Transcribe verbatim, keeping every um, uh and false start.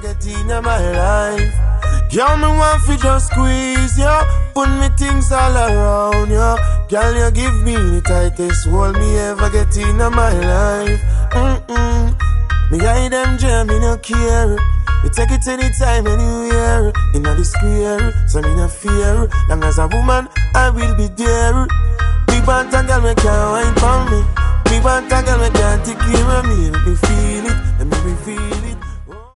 get in my life. Girl, me want fi just squeeze you, put me things all around you. Girl, you give me the tightest hold me ever get in my life. Mm-mm. Me guide them jam, me no care. You take it anytime, anywhere. In the square, so me no fear. Long as a woman, I will be there. Me want a girl, me can't wine for me. Me want a girl, me can't take care of me. Make me feel